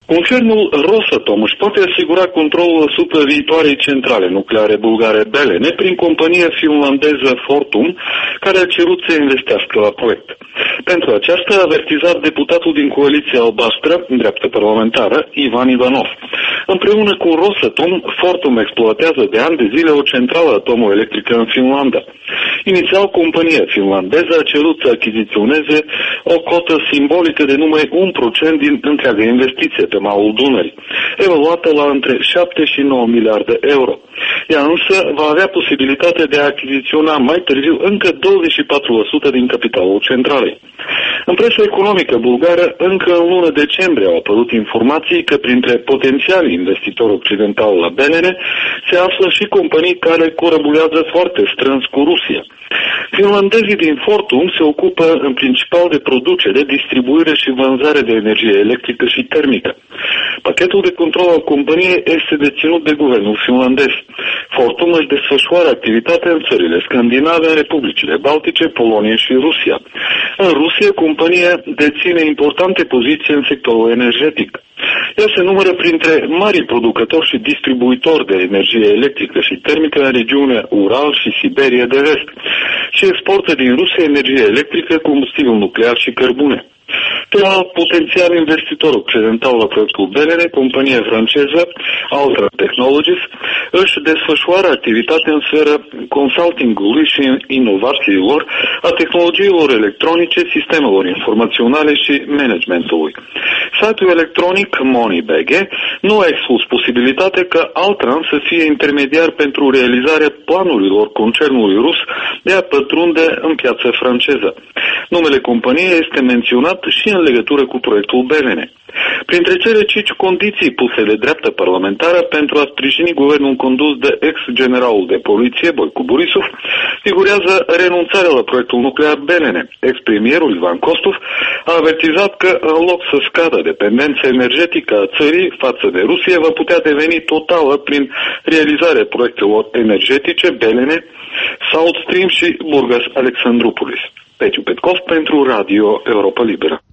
Concernul Rosatom își poate asigura controlul asupra viitoarei centrale nucleare bulgare Belene prin compania finlandeză Fortum, care a cerut să investească la proiect. Pentru aceasta a avertizat deputatul din Coaliția Albastră, dreaptă parlamentară, Ivan Ivanov. Împreună cu Rosatom, Fortum exploatează de ani de zile o centrală atomoelectrică în Finlanda. Inițial, compania finlandeză a cerut să achiziționeze o cotă simbolică de numai 1% din întreaga investiție pe malul Dunării, evaluată la între 7 și 9 miliarde euro. Ea însă va avea posibilitatea de a achiziționa mai târziu încă 24% din capitalul centralei. În presa economică bulgară, încă în lună decembrie au apărut informații că printre potențialii investitori occidentali la Belene se află și companii care corăbulează foarte strâns cu Rusia. Finlandezii din Fortum se ocupă în principal de producere, distribuire și vânzare de energie electrică și termică. Pachetul de control al companiei este deținut de guvernul finlandez. Fortum își desfășoară activitatea în țările scandinave, în republicile Baltice, Polonia și Rusia. În Rusia, compania deține importante poziții în sectorul energetic. Ea se numără printre marii producători și distribuitori de energie electrică și termică în regiunea Ural și Siberia de Vest și exportă din Rusia energie electrică, combustibil nuclear și cărbune. Celălalt potențial investitor occidental la proiectul Belene, compania franceză Altra Technologies, își desfășoară activitatea în sfera consultingului și inovațiilor, a tehnologiilor electronice, sistemelor informaționale și managementului. Site-ul electronic Money.bg nu a exclus posibilitatea ca Altran să fie intermediar pentru realizarea planurilor concernului rus de a pătrunde în piața franceză. Numele companiei este menționat și în legătură cu proiectul Belene. Printre cele 5 condiții puse de dreapta parlamentară pentru a sprijini guvernul condus de ex-generalul de poliție, Boicu Borisov, figurează renunțarea la proiectul nuclear Belene. Ex-premierul Ivan Kostov a avertizat că, în loc să scadă dependența energetică a țării față de Rusia, va putea deveni totală prin realizarea proiectelor energetice Belene, South Stream și Burgas Alexandroupolis. Peciu Petkov pentru Radio Europa Liberă.